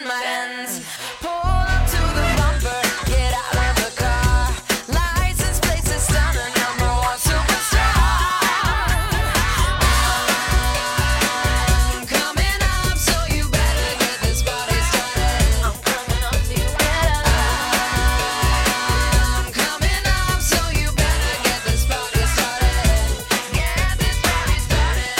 in my hands. Pull up to the bumper, get out of the car. License plates is stunning, number one superstar. I'm coming up, so you better get this party started. I'm coming up, so you better. I'm coming up, so you better get this party started. Get this party started.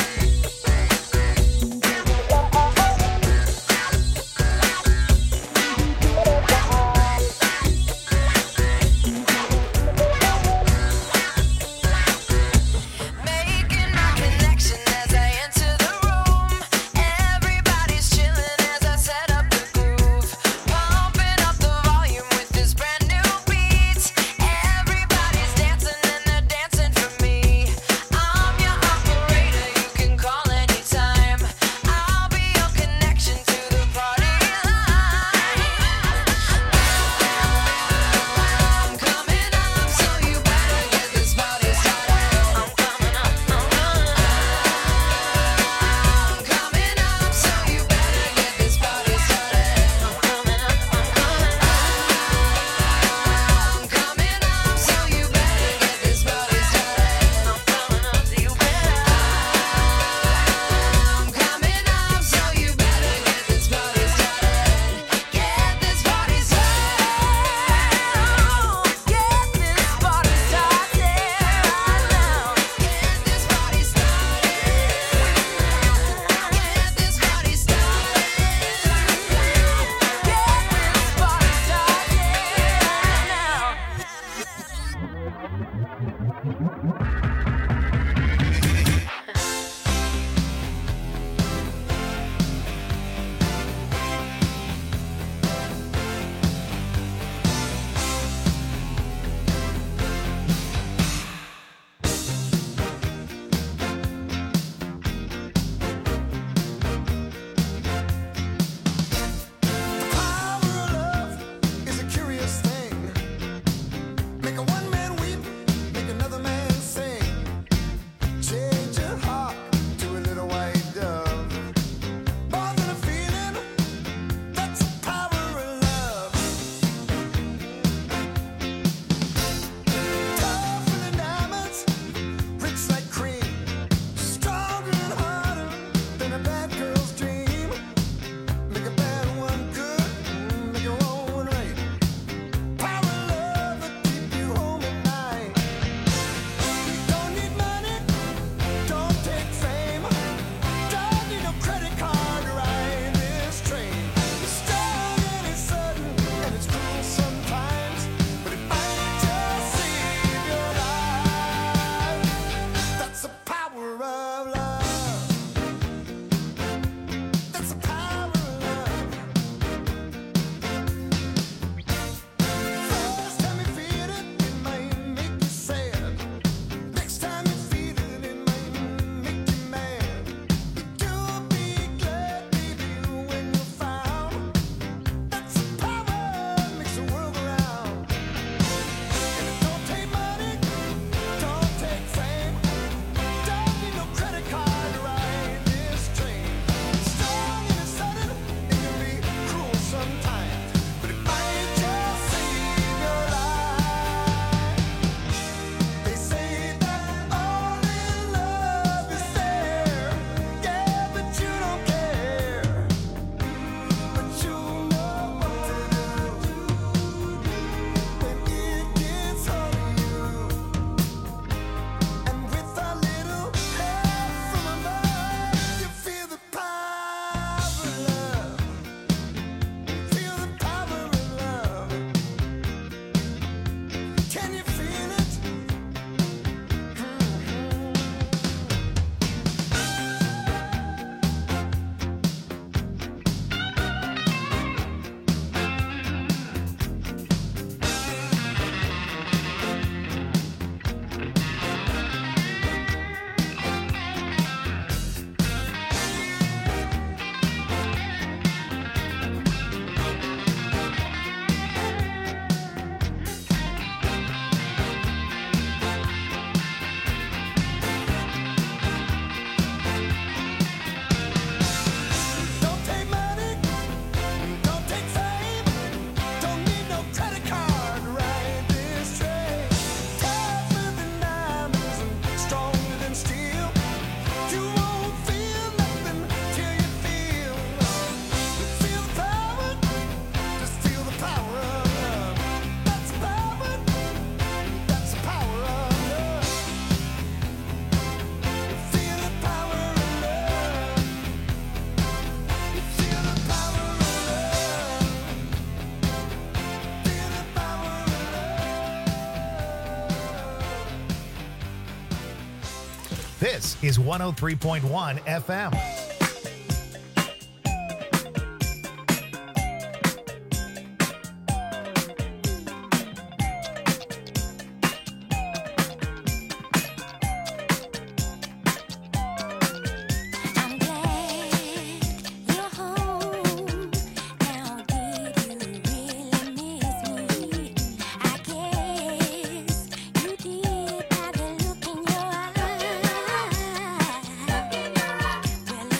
This is 103.1 FM. I'm glad you're home now. Did you really miss me? I guess you did by the look in your eyes. Well,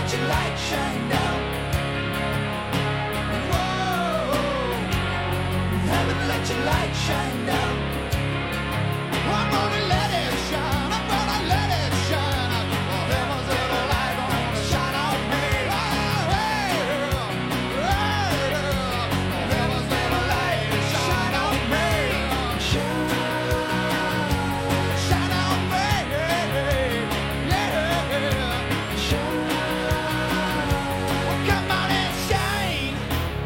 let your light shine down. Whoa, heaven, let your light shine down. I'm gonna let it shine. I'm gonna let it shine. Oh, heaven's little light gonna shine on me. Oh, hey, oh, heaven's little light shine on me. Shine on me. Yeah. Shine. Well, come on and shine.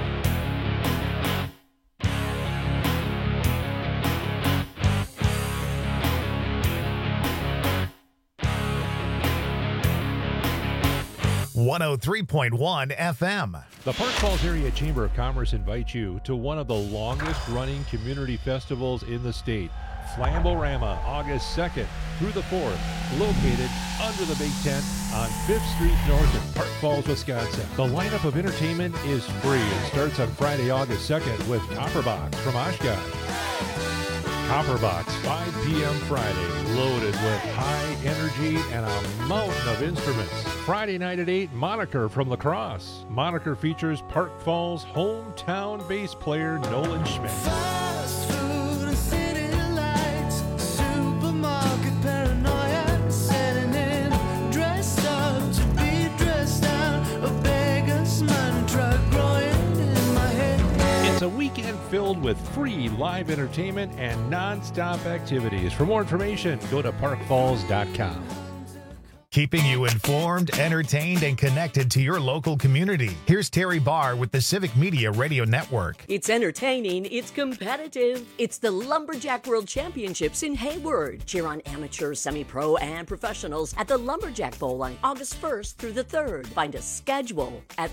.1 FM. The Park Falls Area Chamber of Commerce invites you to one of the longest-running community festivals in the state, Flamborama, August 2nd through the 4th, located under the big tent on 5th Street North in Park Falls, Wisconsin. The lineup of entertainment is free and starts on Friday, August 2nd with Copperbox from Oshkosh. Copperbox, 5 p.m. Friday, loaded with high energy and a mountain of instruments. Friday night at 8, Moniker from La Crosse. Moniker features Park Falls hometown bass player Nolan Schmidt. Fast food and city lights, supermarket paranoia, setting in, dressed up to be dressed down, a beggar's money truck growing in my head. It's a weekend filled with free live entertainment and non-stop activities. For more information, go to parkfalls.com. Keeping you informed, entertained, and connected to your local community. Here's Terry Barr with the Civic Media Radio Network. It's entertaining, it's competitive. It's the Lumberjack World Championships in Hayward. Cheer on amateurs, semi-pro, and professionals at the Lumberjack Bowl on August 1st through the 3rd. Find a schedule at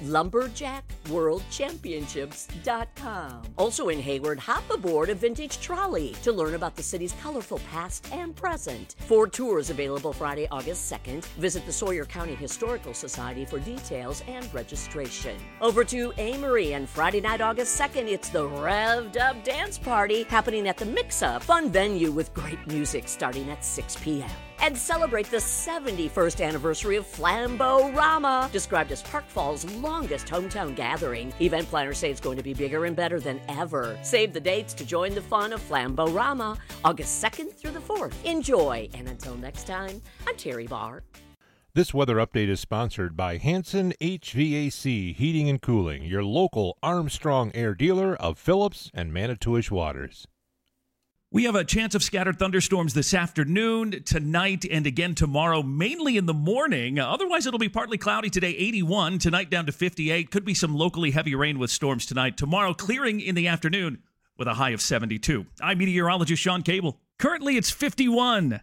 lumberjackworldchampionships.com. Also in Hayward, hop aboard a vintage trolley to learn about the city's colorful past and present. 4 tours available Friday, August 2nd. Visit the Sawyer County Historical Society for details and registration. Over to Amory, and Friday night, August 2nd, it's the Revved Up Dance Party happening at the Mix-Up, fun venue with great music starting at 6 p.m. And celebrate the 71st anniversary of Flamborama, described as Park Falls' longest hometown gathering. Event planners say it's going to be bigger and better than ever. Save the dates to join the fun of Flamborama, August 2nd through the 4th. Enjoy, and until next time, I'm Terry Barr. This weather update is sponsored by Hanson HVAC Heating and Cooling, your local Armstrong Air dealer of Phillips and Manitowish Waters. We have a chance of scattered thunderstorms this afternoon, tonight, and again tomorrow, mainly in the morning. Otherwise, it'll be partly cloudy today, 81. Tonight, down to 58. Could be some locally heavy rain with storms tonight. Tomorrow, clearing in the afternoon with a high of 72. I'm meteorologist Sean Cable. Currently, it's 51.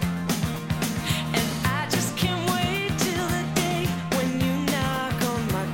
And I just can't wait till the day when you knock on my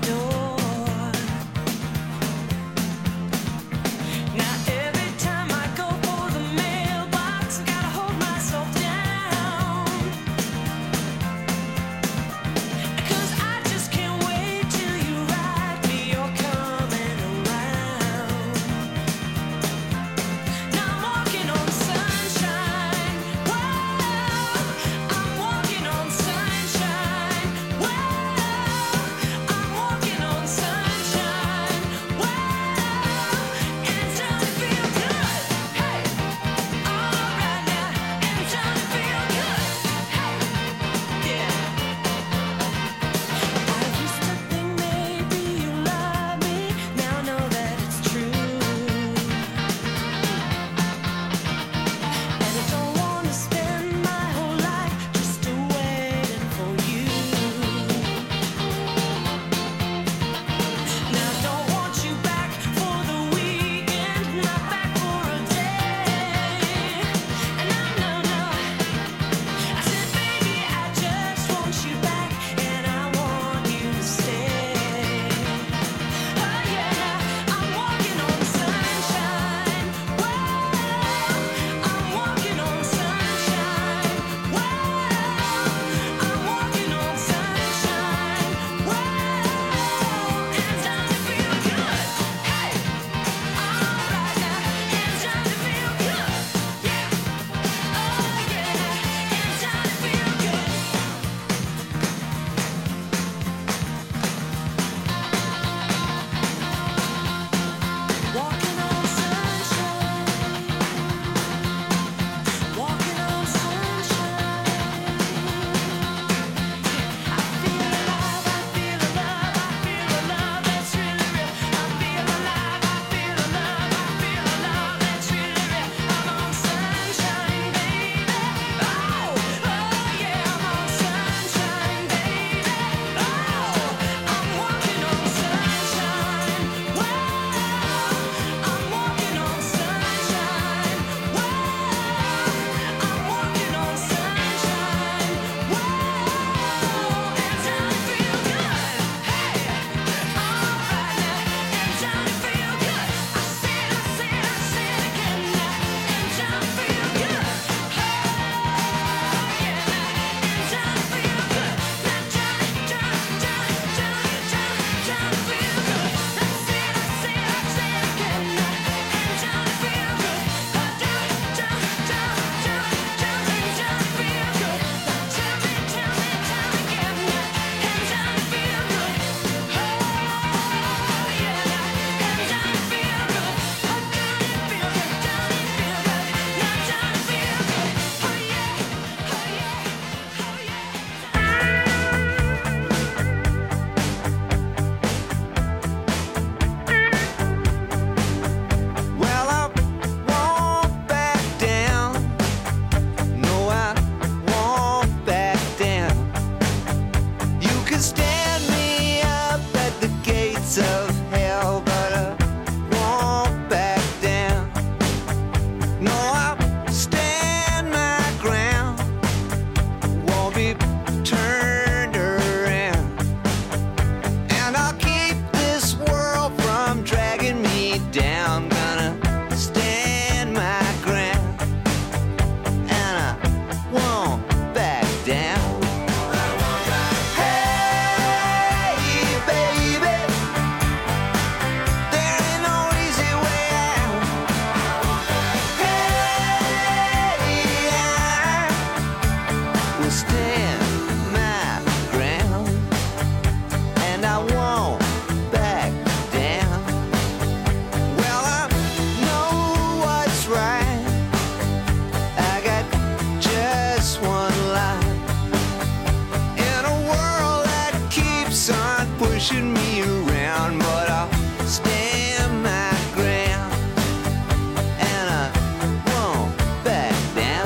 pushing me around, but I'll stand my ground, and I won't back down.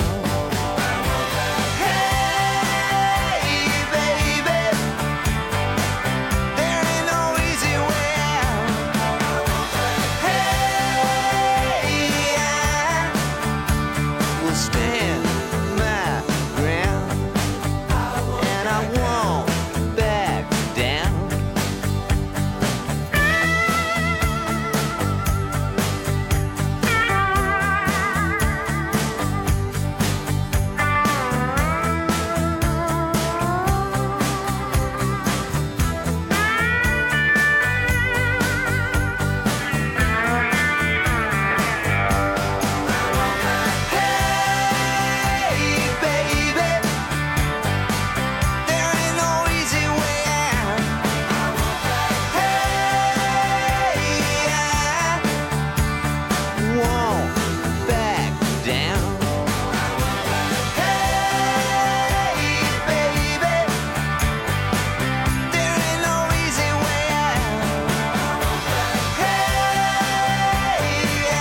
Hey, baby, there ain't no easy way out. Hey, I will stand my ground, and I won't back down. Hey, baby, there ain't no easy way out. Hey, I won't back down. Hey, baby, there ain't no easy way out. Hey, I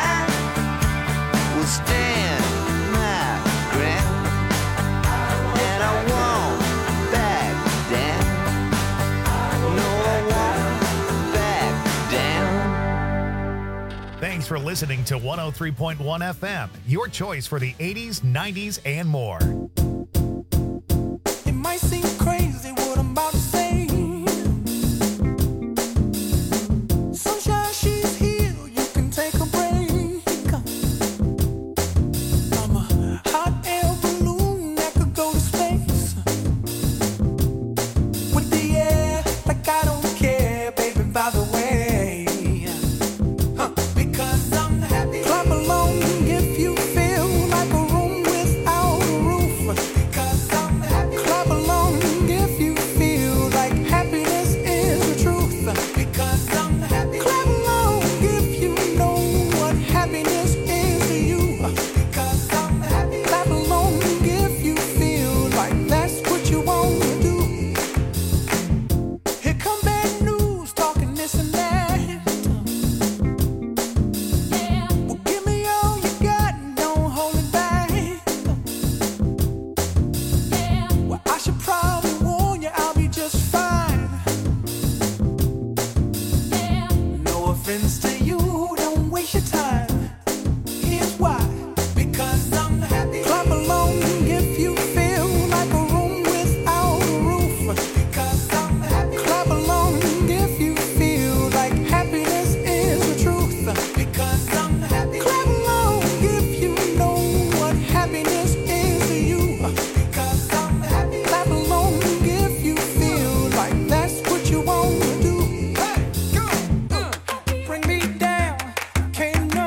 will stand my ground, and I won't back down. No, I won't back down. Thanks for listening to 103.1 FM, your choice for the 80s, 90s, and more. It might seem crazy what I'm about to say. Sunshine, she's here. You can take a break. I'm a hot air balloon that could go to space. With the air, like I don't care, baby, by the way. Because I'm happy. Clap along if you feel like a room without a roof. Because I'm happy. Clap along if you feel like happiness is the truth. Because I'm happy. Clap along if you know what happiness is to you. Because I'm happy. Clap along if you feel like that's what you want to do. Here come bad news, talking this and that. Well, give me all you got and don't hold it back. Well, I should probably warn you, I'll be just fine. No offense to you, don't waste your time. Here's why. Because I'm happy. Clap along if you feel like a room without a roof. Because I'm happy. Clap along if you feel like happiness is the truth. Because I'm happy. Clap along if you know what happiness is to you. Because I'm happy. Clap along if you feel like that's what you want to do. Hey, go. Bring me down. Can't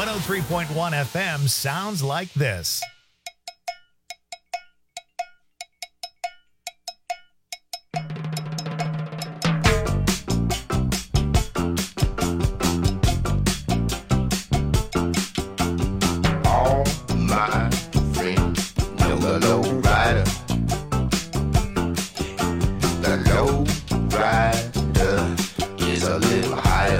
103.1 FM sounds like this. All my friends know the low rider. The low rider is a little higher.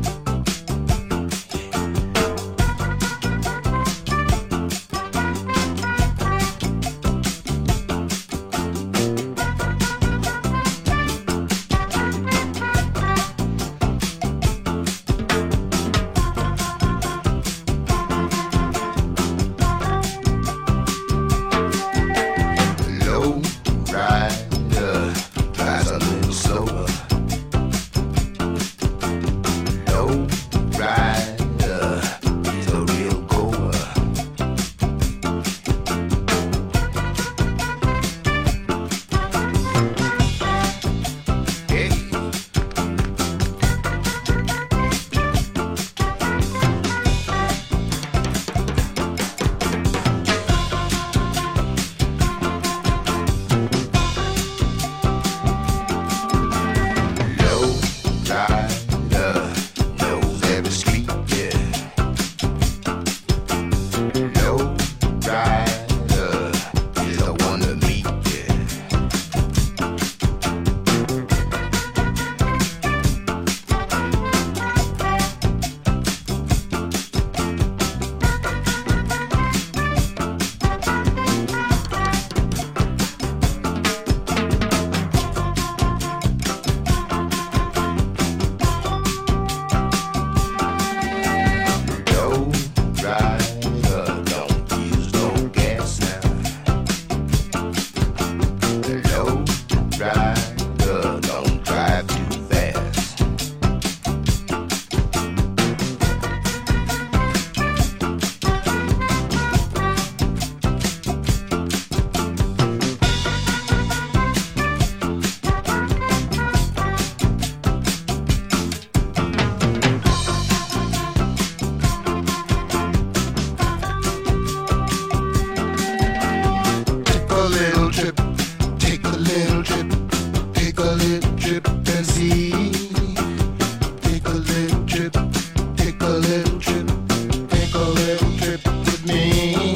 Low rider drives a little slower. Low rider is a real goer. Hey. Low rider knows every street, yeah. Low rider is the one to meet, yeah. Low rider don't use no gas now. Low rider don't drive too fast. Take a little trip, take a little trip, take a little trip and see. Take a little trip, take a little trip, take a little trip with me.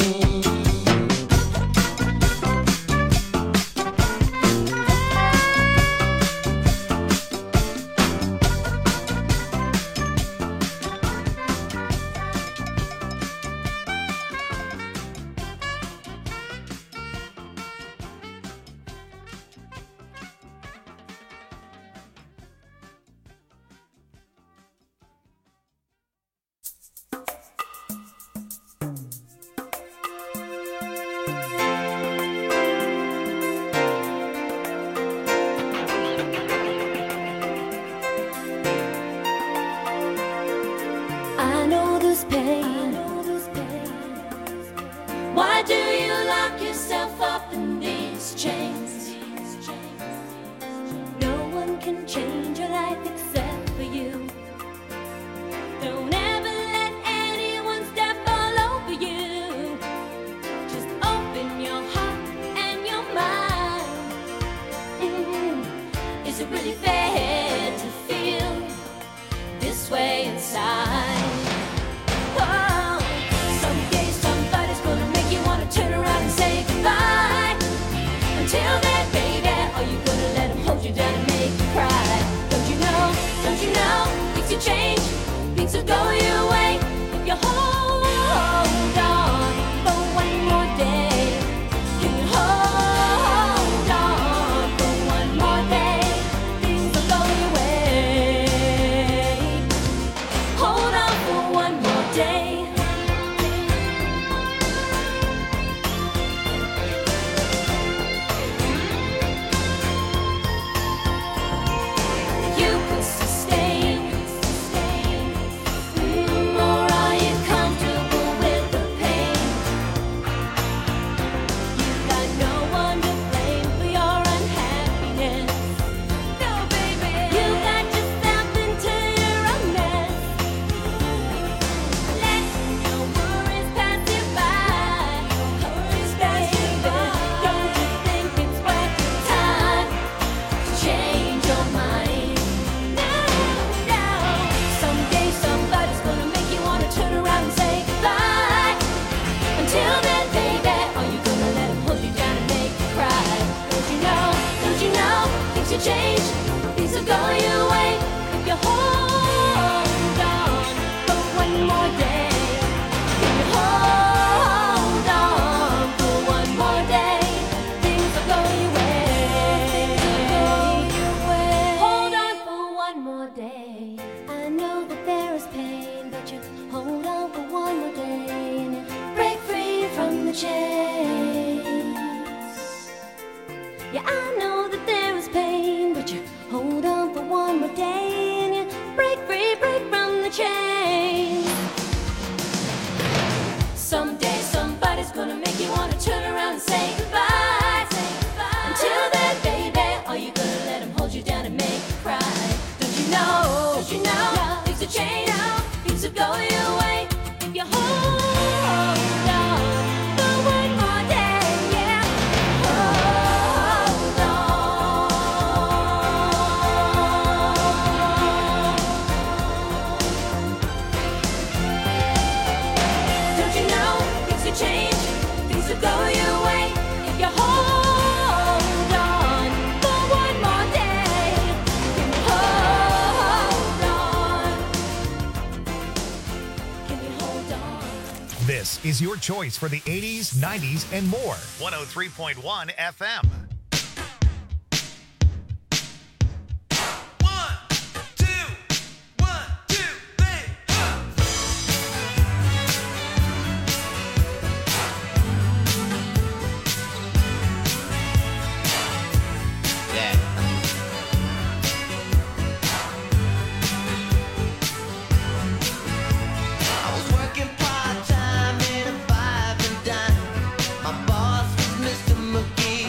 I know this pain. Why do you lock yourself up in these chains? No one can change your life except for you. Don't ever let anyone step all over you. Just open your heart and your mind. Is it really fair to feel this way inside? Oh, someday somebody's gonna make you wanna turn around and say goodbye. Until then, baby, are you gonna let him hold you down and make you cry? Don't you know, things will change, things will go your way if you hold on for one more day. Can you hold on for one more day? Things will go your way. Hold on for one more day. You could sustain, or are you come to chase. Yeah, I know that there is pain, but you hold on for one more day and you break free, break from the chain. Someday somebody's gonna make you wanna turn around and say goodbye. Until then, baby, are you gonna let him hold you down and make you cry? Don't you know things will change, things will go your way if you hold on for one more day. Yeah, hold on. Don't you know things will change, things will go your way if you hold on for one more day. Hold on. Can you hold on? This is your choice for the 80s, 90s, and more. 103.1 FM. 1, 2, 1, 2, 3, Yeah. I was working part-time in a 5 and dime. My boss was Mr. McGee.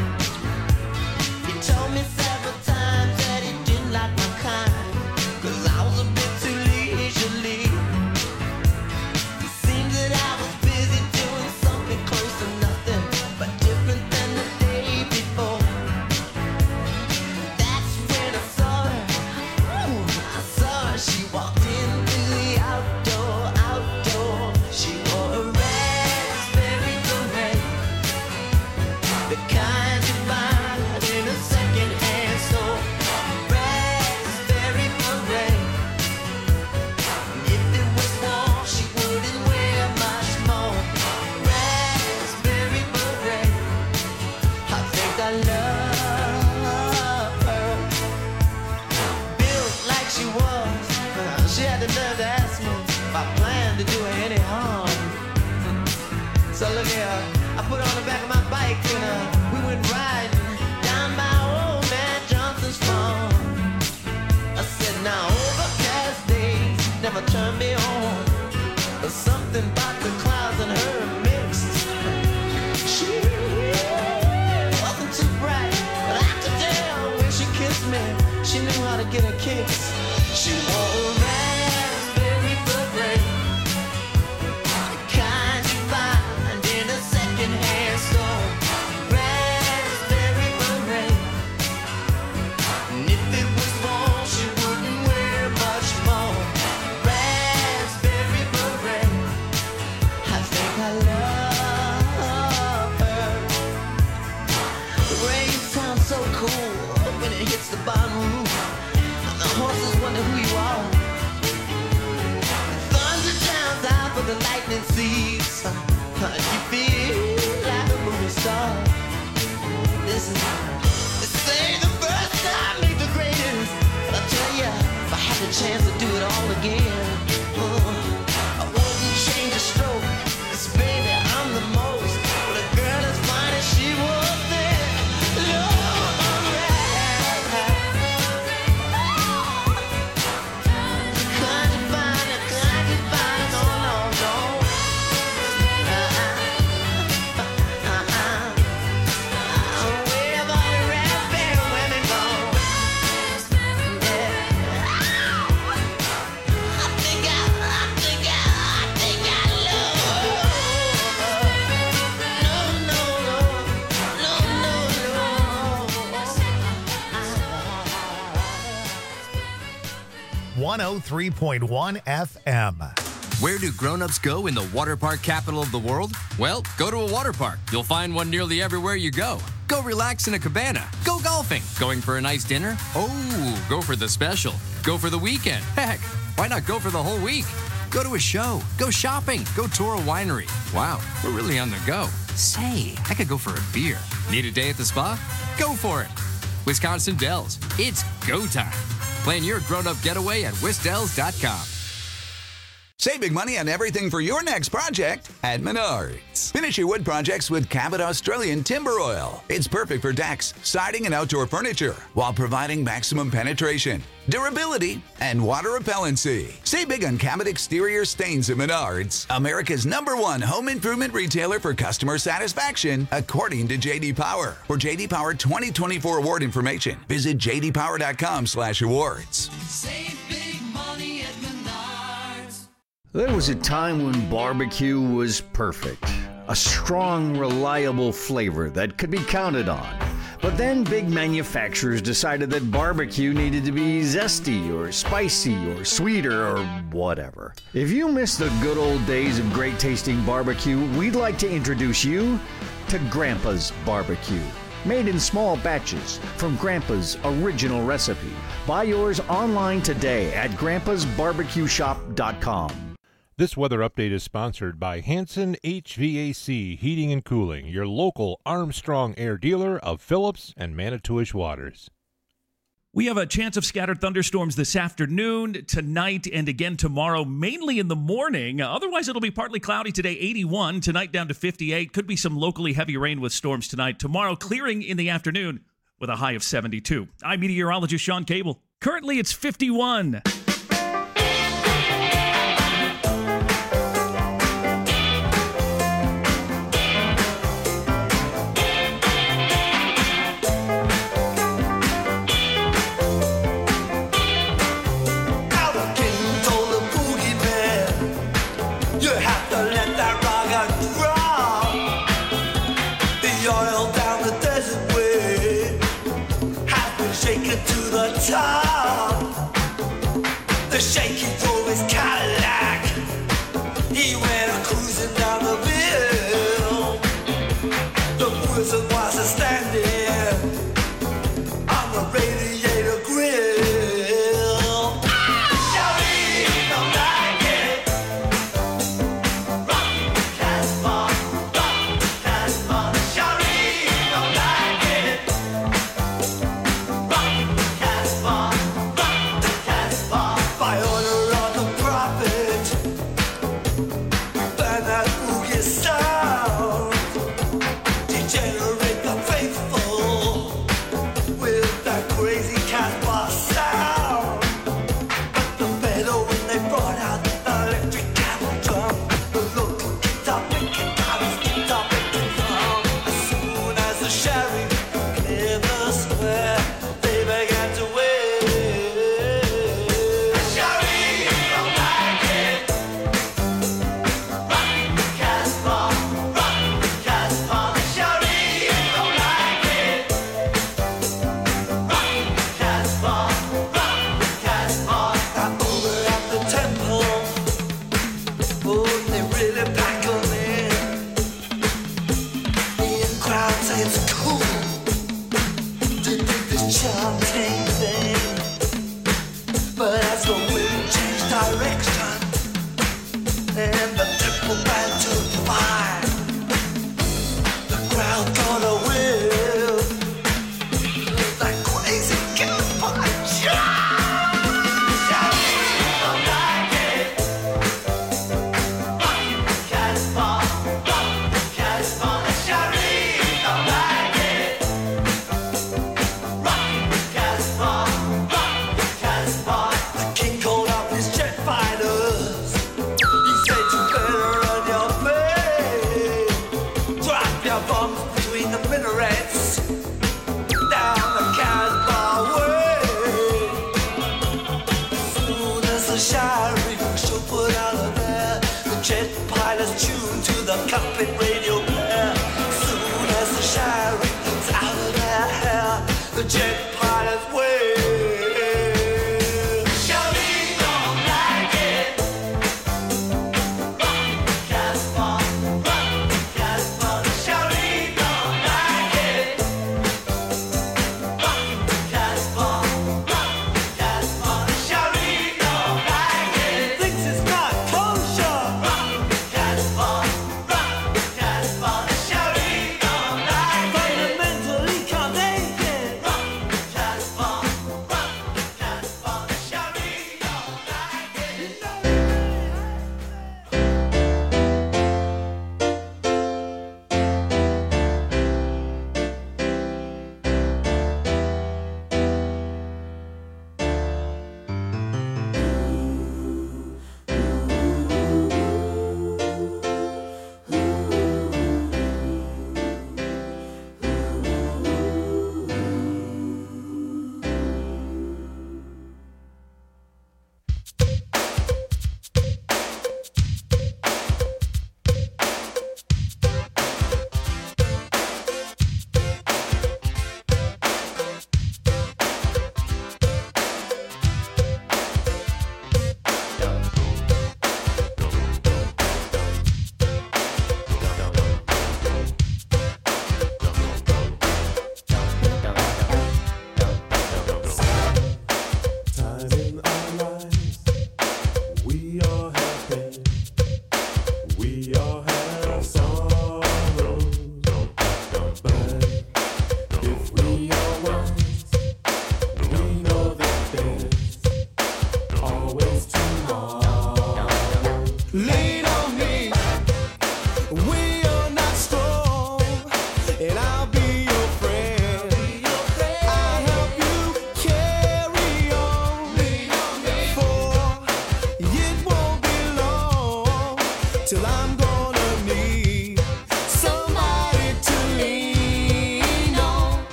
He told me several times that he didn't like my kind, 'cause I was a bit too leisurely. It seemed that I was busy doing something close to nothing, but different than the day before. That's when I saw her. I saw her. She walked into the outdoor. She wore a raspberry beret, the kind you find in a second-hand store. Raspberry beret. If it was warm, she wouldn't wear much more. Raspberry beret. I think I love her. Built like she was, she had the nerve to ask me if I planned to do her any harm. So look here, I put her on the back of my bike and we went riding down by old man Johnson's farm. I said, now overcast days never turn me on. There's something about the clouds and her mixed. She wasn't too bright, but I could tell when she kissed me, she knew how to get a kiss. She wore a raspberry beret, the kind you find in a second-hand store. Raspberry beret. And if it was warm, she wouldn't wear much more. Raspberry beret. I think I love her. The rain sounds so cool when it hits the bottom roof. The horses wonder who you are. Thunder drowns out, but the lightning sees. You feel like a movie star. Listen, they say the first time make the greatest. But I tell ya, if I had the chance to do it all again, I wouldn't change a stroke. 'Cause baby, I'm the most. But a girl as fine as she was then. Lord, can't you find it? Can't you find it? No, no, no. Where have all the raspberry women gone? Yeah. I think I love her. No, no. 103.1 FM. Where do grown-ups go in the water park capital of the world? Well, go to a water park. You'll find one nearly everywhere you go. Go relax in a cabana. Go golfing. Going for a nice dinner? Oh, go for the special. Go for the weekend. Heck, why not go for the whole week? Go to a show. Go shopping. Go tour a winery. Wow, we're really on the go. Say, I could go for a beer. Need a day at the spa? Go for it. Wisconsin Dells. It's go time. Plan your grown-up getaway at wisdells.com. Save big money on everything for your next project at Menards. Finish your wood projects with Cabot Australian Timber Oil. It's perfect for decks, siding, and outdoor furniture while providing maximum penetration, durability, and water repellency. Save big on Cabot exterior stains at Menards, America's #1 home improvement retailer for customer satisfaction, according to J.D. Power. For J.D. Power 2024 award information, visit jdpower.com/awards. Save big money at Menards. There was a time when barbecue was perfect. A strong, reliable flavor that could be counted on. But then big manufacturers decided that barbecue needed to be zesty or spicy or sweeter or whatever. If you miss the good old days of great tasting barbecue, we'd like to introduce you to Grandpa's Barbecue. Made in small batches from Grandpa's original recipe. Buy yours online today at grandpasbarbecueshop.com. This weather update is sponsored by Hanson HVAC Heating and Cooling, your local Armstrong Air dealer of Phillips and Manitowish Waters. We have a chance of scattered thunderstorms this afternoon, tonight, and again tomorrow, mainly in the morning. Otherwise, it'll be partly cloudy today, 81. Tonight, down to 58. Could be some locally heavy rain with storms tonight. Tomorrow, clearing in the afternoon with a high of 72. I'm meteorologist Sean Cable. Currently, it's 51. Top. The shaky drove his Cadillac. He went cruising down the hill. The wizard was standing on the radiator grill. Shawty don't like it. Rock Casbah, rock Casbah. Shawty don't like it. Rock Casbah, rock Casbah. By order of the prophet, burn that boogie sound. Degenerate the faithful with that crazy Casbah sound. But the better when they brought out the electric cattle drum, the local guitar picking out his guitar picking drum. As soon as the sheriff cleared the square, they began to wait. Sheriff don't like it. Rock Casbah, rock Casbah. Sheriff don't like it. Rock Casbah, rock Casbah. I'm over at the temple. Oh, they really pack 'em in. The in-crowd say it's cool to do this chanting thing. But as the wind changed direction and the temple band took fire, the crowd got a whiff. That crazy Casbah don't like it. Rock Casbah, rock Casbah. Sheriff don't like it. Rock Casbah, rock Casbah. The king called up his jet fighters. He said you better run your play. Drop your bombs between the minarets. Down the Casbah way. Soon as the sheriff should put out of there, the jet pilots tuned to the cockpit radio player. Soon as the sheriff's out of their hair, the jet pilots wave. Sheriff don't like it. Rock Casbah, rock Casbah. Sheriff don't like it. Rock Casbah, rock Casbah. Sheriff don't like it. Thinks it's not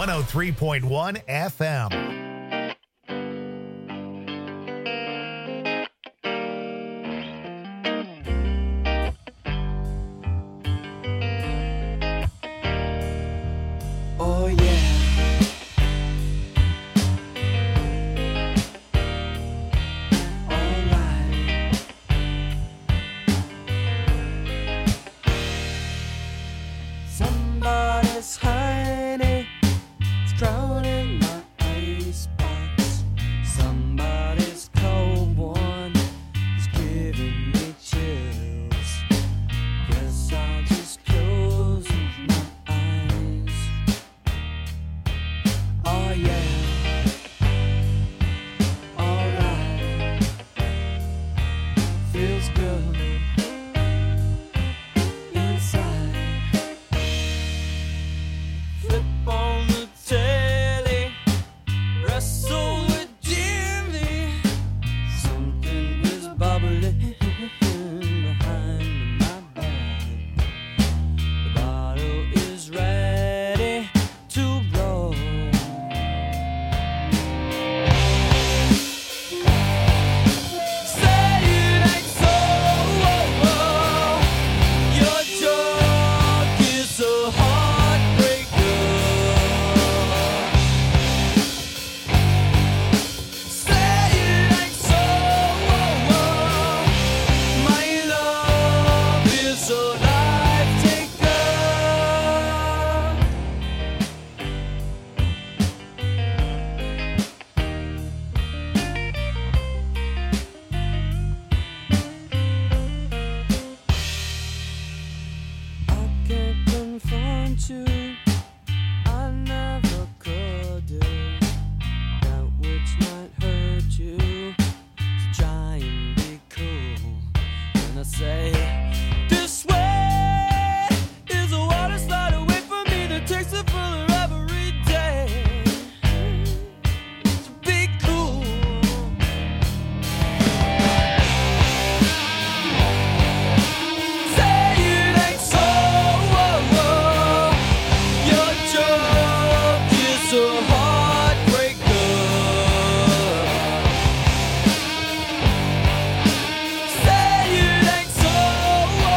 103.1 FM. Oh yeah. Alright. Somebody's hiding, it's drowning my icebox. Somebody's cold one is giving me chills. Guess I'll just close my eyes. Oh yeah, alright, feels good inside. Flip on the telly, wrestle with Jimmy. Something is bubbling behind my back. The bottle is ready to blow. Say it ain't so. Your joke is a heartbreaker. Say it ain't so. My love is a life taker. I can't confront you, I never could do that which might hurt you. So try and be cool. And I say, this way is a water slide away from me that takes it further every day. So be cool. Say it ain't so. Your joke is a heartbreaker. Say it ain't so.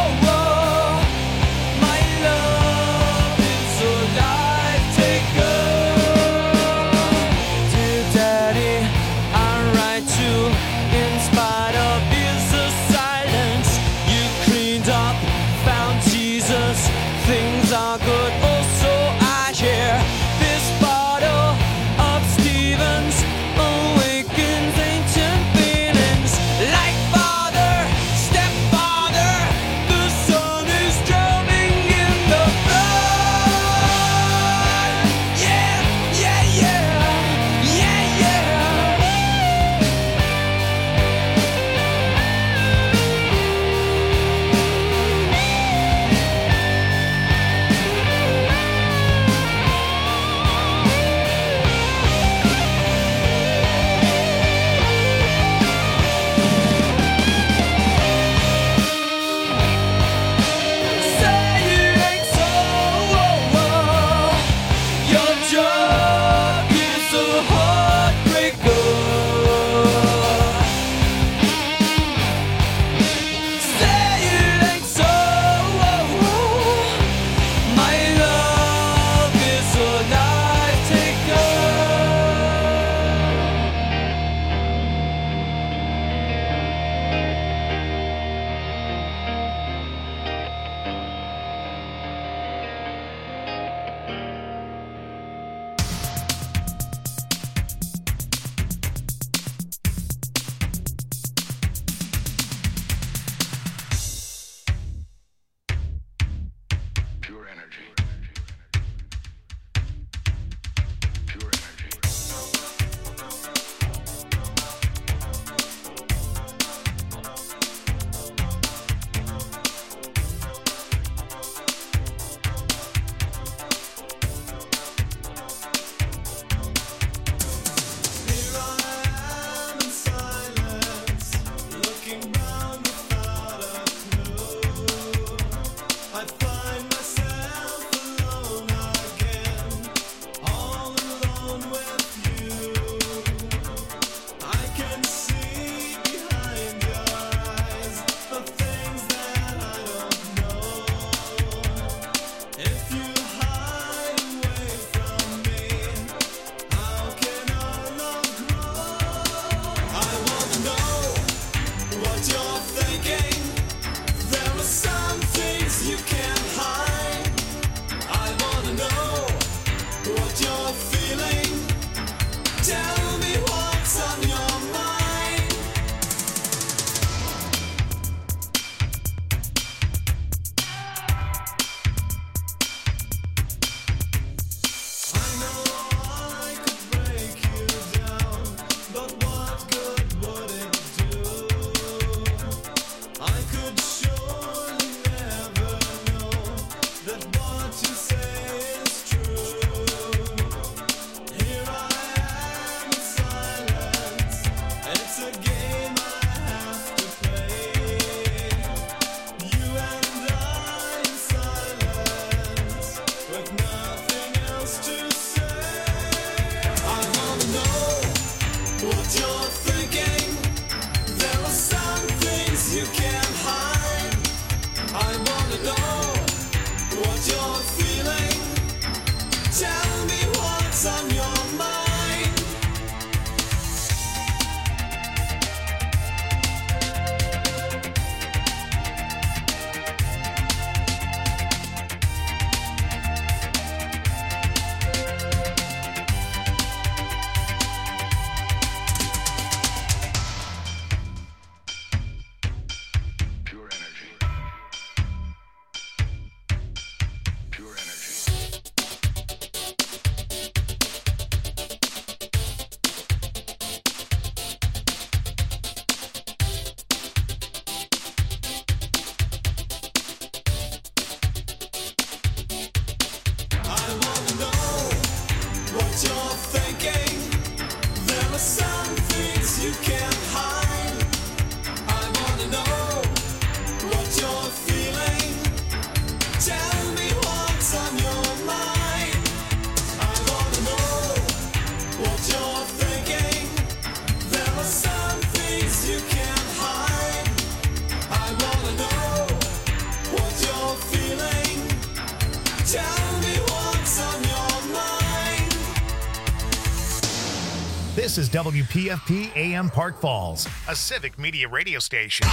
This is WPFP AM Park Falls, a Civic Media radio station.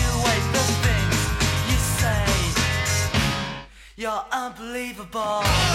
You're unbelievable.